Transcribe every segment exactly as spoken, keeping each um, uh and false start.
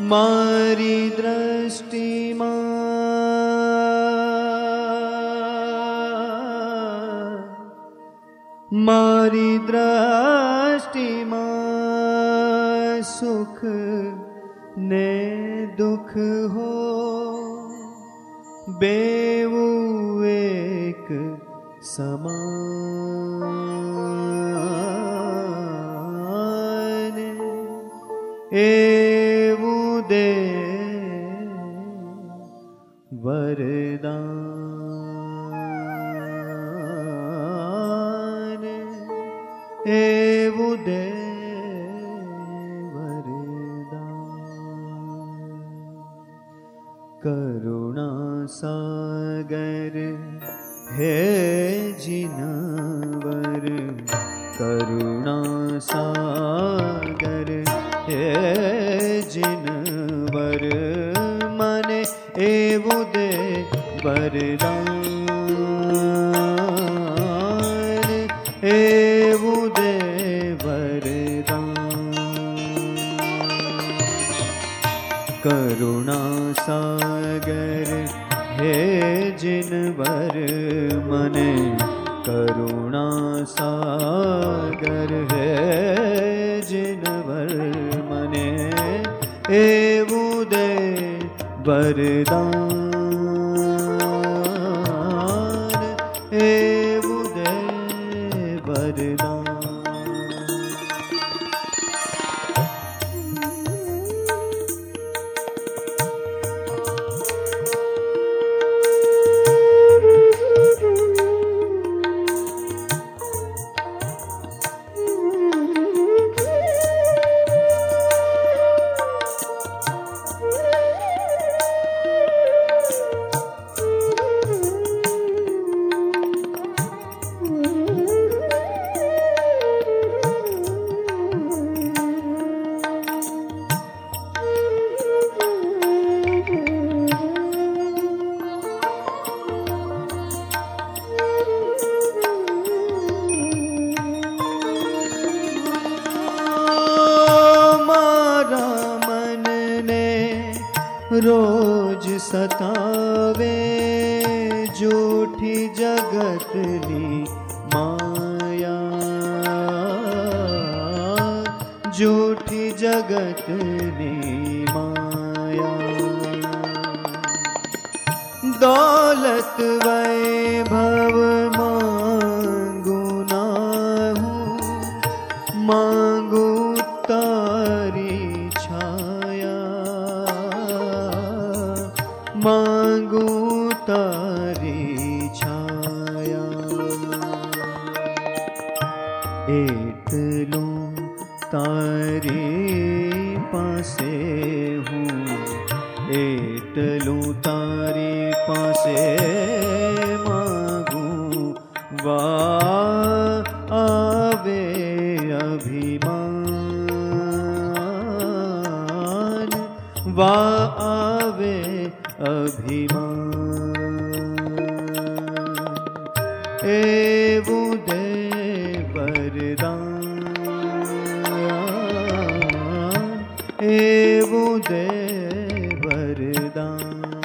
मारी दृष्टि मारी दृष्टि मां सुख ने दुख हो बेवु एक समान एवु दे वरदान एवु दे करुणा सागर हे जिनवर करुणा सागर हे जिनवर मने एवु दे वरदान एवु दे वरदान करुणा सागर हे जिनवर मने करुणा सागर हे जिनवर मने एवु दे वरदान एवु दे वरदान रोज सतावे झूठी जगतनी माया झूठी जगतनी माया दौलत वैभव मांगू ना हूँ मांगू तारी मांगू तारी छाया एटलू तारी पासे हूँ एटलू तारी पासे मांगू वा आवे अभिमान वा आवे अभिमान एवु दे वरदान एवु दे वरदान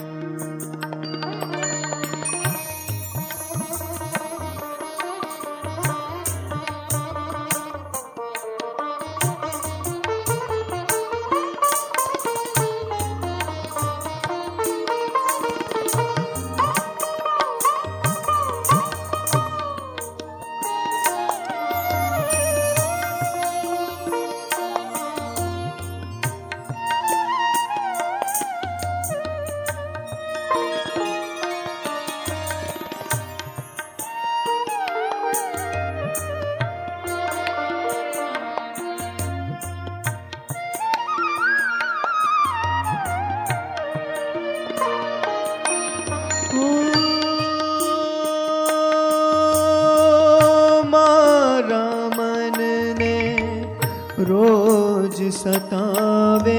रोज सतावे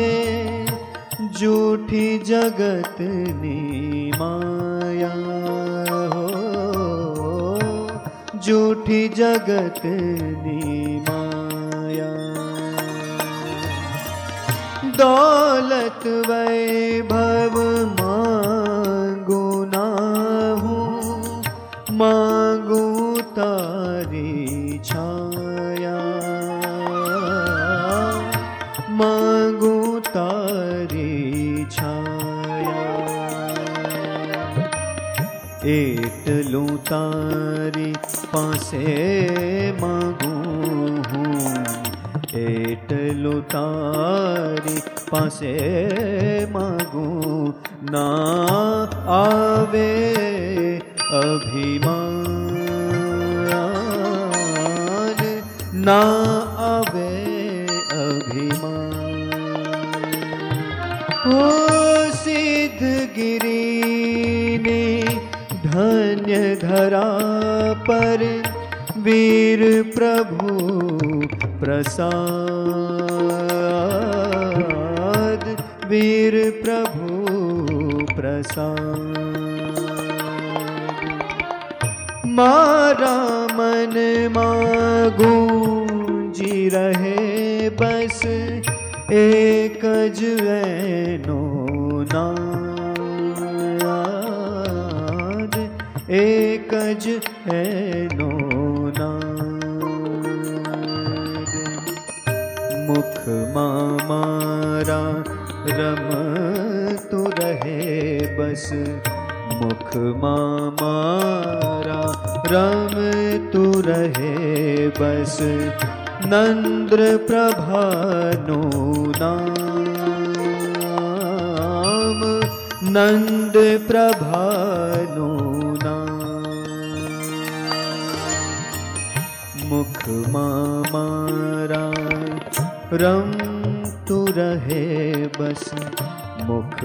झूठी जगतनी माया हो झूठी जगतनी माया दौलत दौलत वैभव मांगू नाहू, मांगू तारी छाया, मांगू तारी छाया। एटलू तारी पासे मांगू हूँ, एटलू तारी पासे मांगू, ना आवे अभिमान, ना आवे अभिमान। ओ सिद्धगिरि ने धन्य धरा पर, वीर प्रभु प्रसाद, वीर प्रभु प्रसाद। मारा मन गूंजी रहे बस, एक ज ऐनो नाद, एक ज ऐनो नाद। मुख मारा रम तू रहे बस, मुख मारा रम तू रहे बस, नंद्र प्रभानु नाम, नंद प्रभानु नाम। मुख मारा रम तू रहे बस, मुख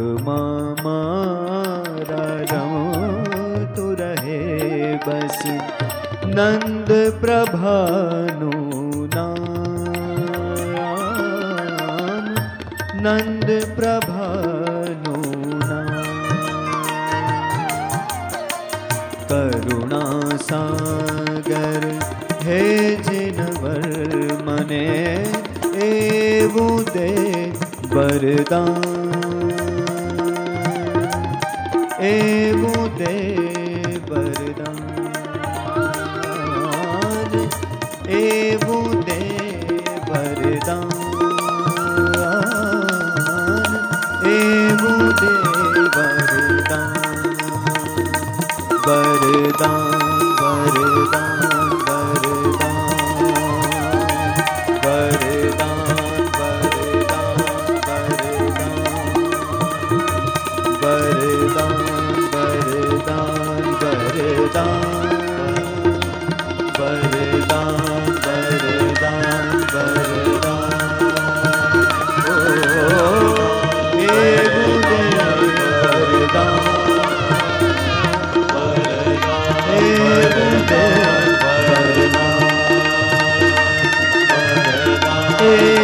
मारा रम तू रहे बस, नंद प्रभानु नाम, नंद प्रभानु नाम। करुणा सागर हे जिनवर मने, एवं दे वरदान, एवं दे वरदान, एवं दे वरदान, एवं दे वरदान। वरदान वरदान वरदान, वरदान वरदान वरदान, वरदान वरदान वरदान, वरदान वरदान, ओ एवं दे वरदान, एवं दे वरदान,